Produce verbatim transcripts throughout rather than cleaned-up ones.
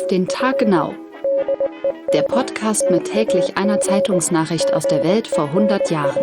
Auf den Tag genau. Der Podcast mit täglich einer Zeitungsnachricht aus der Welt vor hundert Jahren.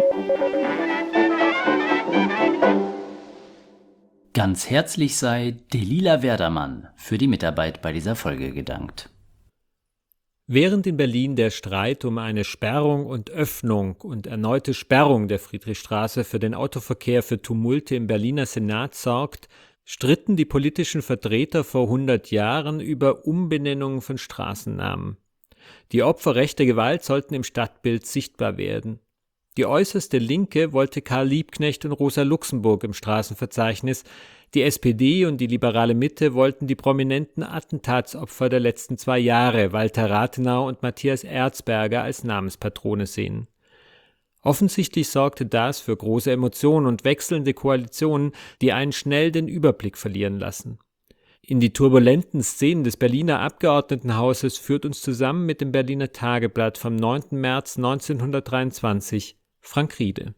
Ganz herzlich sei Delila Werdermann für die Mitarbeit bei dieser Folge gedankt. Während in Berlin der Streit um eine Sperrung und Öffnung und erneute Sperrung der Friedrichstraße für den Autoverkehr für Tumulte im Berliner Senat sorgt, stritten die politischen Vertreter vor hundert Jahren über Umbenennungen von Straßennamen. Die Opfer rechter Gewalt sollten im Stadtbild sichtbar werden. Die äußerste Linke wollte Karl Liebknecht und Rosa Luxemburg im Straßenverzeichnis, die S P D und die liberale Mitte wollten die prominenten Attentatsopfer der letzten zwei Jahre, Walter Rathenau und Matthias Erzberger, als Namenspatrone sehen. Offensichtlich sorgte das für große Emotionen und wechselnde Koalitionen, die einen schnell den Überblick verlieren lassen. In die turbulenten Szenen des Berliner Abgeordnetenhauses führt uns zusammen mit dem Berliner Tageblatt vom neunten März neunzehnhundertdreiundzwanzig Frank Riede.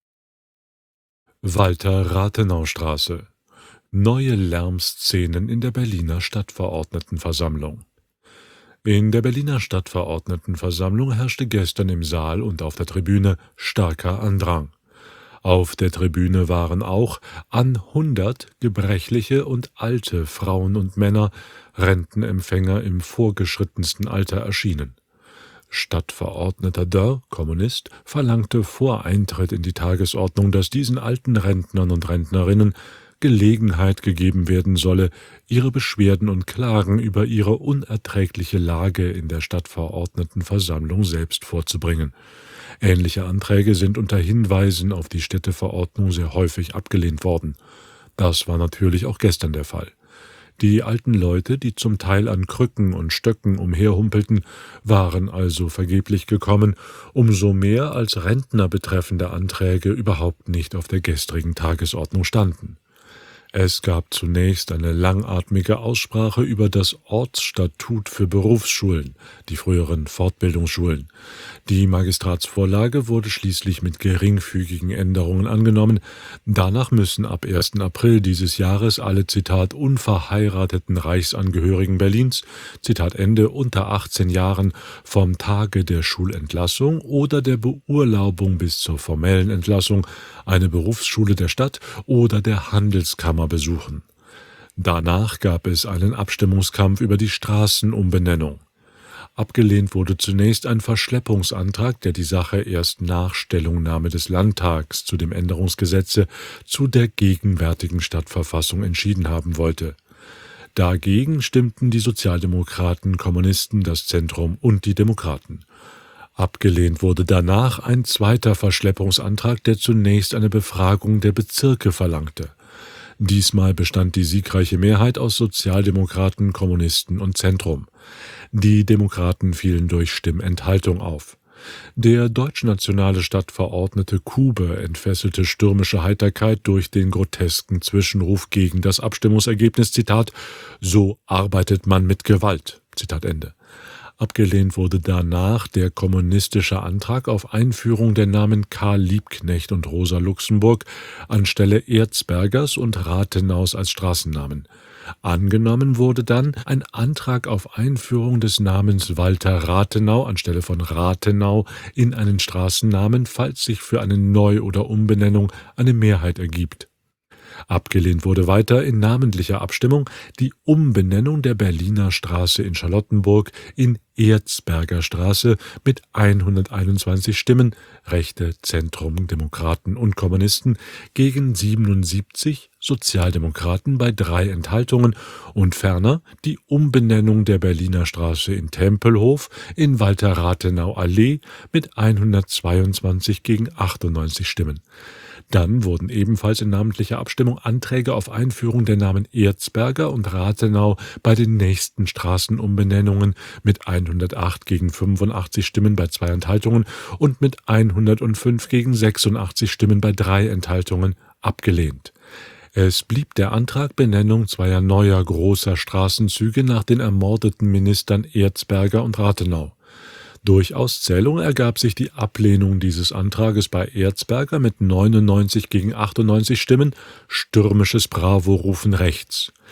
Walter-Rathenau-Straße. Neue Lärmszenen in der Berliner Stadtverordnetenversammlung. In der Berliner Stadtverordnetenversammlung herrschte gestern im Saal und auf der Tribüne starker Andrang. Auf der Tribüne waren auch an hundert gebrechliche und alte Frauen und Männer, Rentenempfänger im vorgeschrittensten Alter erschienen. Stadtverordneter Dörr, Kommunist, verlangte vor Eintritt in die Tagesordnung, dass diesen alten Rentnern und Rentnerinnen Gelegenheit gegeben werden solle, ihre Beschwerden und Klagen über ihre unerträgliche Lage in der Stadtverordnetenversammlung selbst vorzubringen. Ähnliche Anträge sind unter Hinweisen auf die Städteverordnung sehr häufig abgelehnt worden. Das war natürlich auch gestern der Fall. Die alten Leute, die zum Teil an Krücken und Stöcken umherhumpelten, waren also vergeblich gekommen, umso mehr als Rentner betreffende Anträge überhaupt nicht auf der gestrigen Tagesordnung standen. Es gab zunächst eine langatmige Aussprache über das Ortsstatut für Berufsschulen, die früheren Fortbildungsschulen. Die Magistratsvorlage wurde schließlich mit geringfügigen Änderungen angenommen. Danach müssen ab ersten April dieses Jahres alle, Zitat, unverheirateten Reichsangehörigen Berlins, Zitat Ende, unter achtzehn Jahren vom Tage der Schulentlassung oder der Beurlaubung bis zur formellen Entlassung eine Berufsschule der Stadt oder der Handelskammer besuchen. Danach gab es einen Abstimmungskampf über die Straßenumbenennung. Abgelehnt wurde zunächst ein Verschleppungsantrag, der die Sache erst nach Stellungnahme des Landtags zu dem Änderungsgesetze zu der gegenwärtigen Stadtverfassung entschieden haben wollte. Dagegen stimmten die Sozialdemokraten, Kommunisten, das Zentrum und die Demokraten. Abgelehnt wurde danach ein zweiter Verschleppungsantrag, der zunächst eine Befragung der Bezirke verlangte. Diesmal bestand die siegreiche Mehrheit aus Sozialdemokraten, Kommunisten und Zentrum. Die Demokraten fielen durch Stimmenthaltung auf. Der deutschnationale Stadtverordnete Kube entfesselte stürmische Heiterkeit durch den grotesken Zwischenruf gegen das Abstimmungsergebnis, Zitat, »So arbeitet man mit Gewalt«, Zitat Ende. Abgelehnt wurde danach der kommunistische Antrag auf Einführung der Namen Karl Liebknecht und Rosa Luxemburg anstelle Erzbergers und Rathenaus als Straßennamen. Angenommen wurde dann ein Antrag auf Einführung des Namens Walter Rathenau anstelle von Rathenau in einen Straßennamen, falls sich für eine Neu- oder Umbenennung eine Mehrheit ergibt. Abgelehnt wurde weiter in namentlicher Abstimmung die Umbenennung der Berliner Straße in Charlottenburg in Erzberger Straße mit hunderteinundzwanzig Stimmen, Rechte, Zentrum, Demokraten und Kommunisten gegen siebenundsiebzig Sozialdemokraten bei drei Enthaltungen und ferner die Umbenennung der Berliner Straße in Tempelhof in Walter-Rathenau-Allee mit hundertzweiundzwanzig gegen achtundneunzig Stimmen. Dann wurden ebenfalls in namentlicher Abstimmung Anträge auf Einführung der Namen Erzberger und Rathenau bei den nächsten Straßenumbenennungen mit hundertacht gegen fünfundachtzig Stimmen bei zwei Enthaltungen und mit hundertfünf gegen sechsundachtzig Stimmen bei drei Enthaltungen abgelehnt. Es blieb der Antrag Benennung zweier neuer großer Straßenzüge nach den ermordeten Ministern Erzberger und Rathenau. Durch Auszählung ergab sich die Ablehnung dieses Antrages bei Erzberger mit neunundneunzig gegen achtundneunzig Stimmen, stürmisches Bravo-Rufen rechts.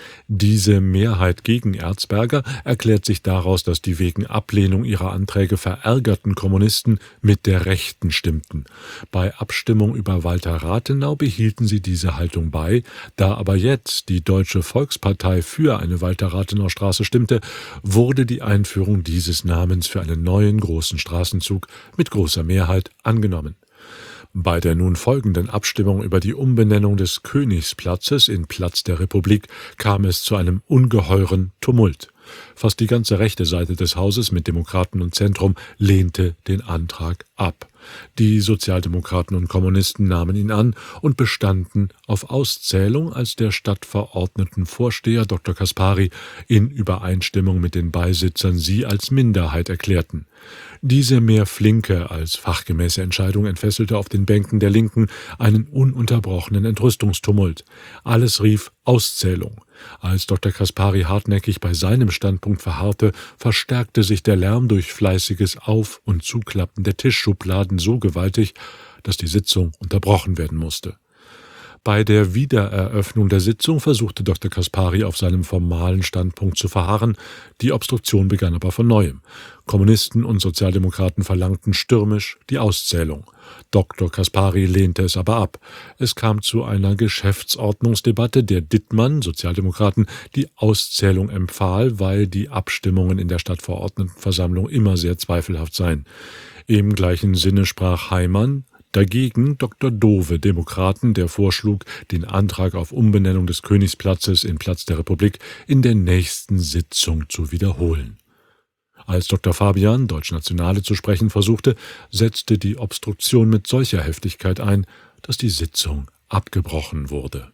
Diese Mehrheit gegen Erzberger erklärt sich daraus, dass die wegen Ablehnung ihrer Anträge verärgerten Kommunisten mit der Rechten stimmten. Bei Abstimmung über Walter Rathenau behielten sie diese Haltung bei. Da aber jetzt die Deutsche Volkspartei für eine Walter-Rathenau-Straße stimmte, wurde die Einführung dieses Namens für einen neuen großen Straßenzug mit großer Mehrheit angenommen. Bei der nun folgenden Abstimmung über die Umbenennung des Königsplatzes in Platz der Republik kam es zu einem ungeheuren Tumult. Fast die ganze rechte Seite des Hauses mit Demokraten und Zentrum lehnte den Antrag ab. Die Sozialdemokraten und Kommunisten nahmen ihn an und bestanden auf Auszählung, als der Stadtverordnetenvorsteher Doktor Kaspari in Übereinstimmung mit den Beisitzern sie als Minderheit erklärten. Diese mehr flinke als fachgemäße Entscheidung entfesselte auf den Bänken der Linken einen ununterbrochenen Entrüstungstumult. Alles rief Auszählung. Als Doktor Kaspari hartnäckig bei seinem Standpunkt verharrte, verstärkte sich der Lärm durch fleißiges Auf- und Zuklappen der Tischschubladen so gewaltig, dass die Sitzung unterbrochen werden musste. Bei der Wiedereröffnung der Sitzung versuchte Doktor Kaspari auf seinem formalen Standpunkt zu verharren, die Obstruktion begann aber von neuem. Kommunisten und Sozialdemokraten verlangten stürmisch die Auszählung. Doktor Kaspari lehnte es aber ab. Es kam zu einer Geschäftsordnungsdebatte, der Dittmann, Sozialdemokraten, die Auszählung empfahl, weil die Abstimmungen in der Stadtverordnetenversammlung immer sehr zweifelhaft seien. Im gleichen Sinne sprach Heimann. Dagegen Doktor Dowe, Demokraten, der vorschlug, den Antrag auf Umbenennung des Königsplatzes in Platz der Republik in der nächsten Sitzung zu wiederholen. Als Doktor Fabian, Deutschnationale, zu sprechen versuchte, setzte die Obstruktion mit solcher Heftigkeit ein, dass die Sitzung abgebrochen wurde.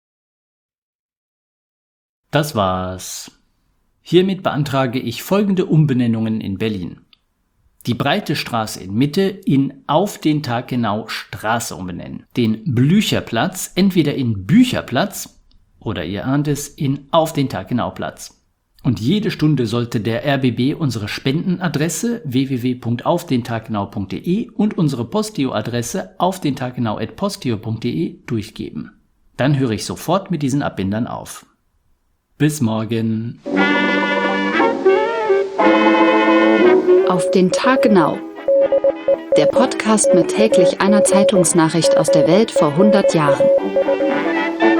Das war's. Hiermit beantrage ich folgende Umbenennungen in Berlin. Die Breite Straße in Mitte in Auf den Tag genau Straße umbenennen. Den Blücherplatz entweder in Bücherplatz oder, ihr ahnt es, in Auf den Tag genau Platz. Und jede Stunde sollte der R B B unsere Spendenadresse w w w punkt auf den tag genau punkt de und unsere Posteo-Adresse auf den tag genau at posteo punkt de durchgeben. Dann höre ich sofort mit diesen Abbindern auf. Bis morgen. Auf den Tag genau. Der Podcast mit täglich einer Zeitungsnachricht aus der Welt vor hundert Jahren.